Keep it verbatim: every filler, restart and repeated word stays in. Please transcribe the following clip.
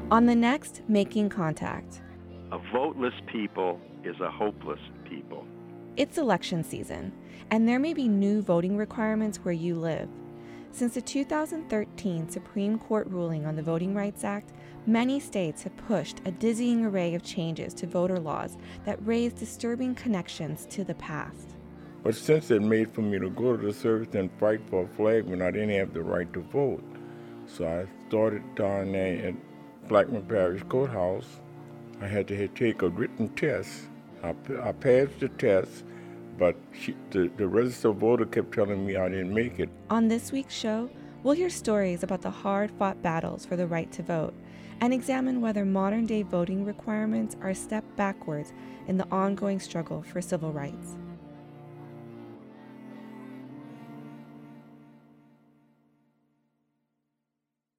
On the next Making Contact. A voteless people is a hopeless people. It's election season, and there may be new voting requirements where you live. Since the two thousand thirteen Supreme Court ruling on the Voting Rights Act, many states have pushed a dizzying array of changes to voter laws that raise disturbing connections to the past. But since it made for me to go to the service and fight for a flag when I didn't have the right to vote, so I started down there at Blackman Parish Courthouse. I had to take a written test. I, I passed the test, but she, the, the registered voter kept telling me I didn't make it. On this week's show, we'll hear stories about the hard-fought battles for the right to vote and examine whether modern-day voting requirements are a step backwards in the ongoing struggle for civil rights.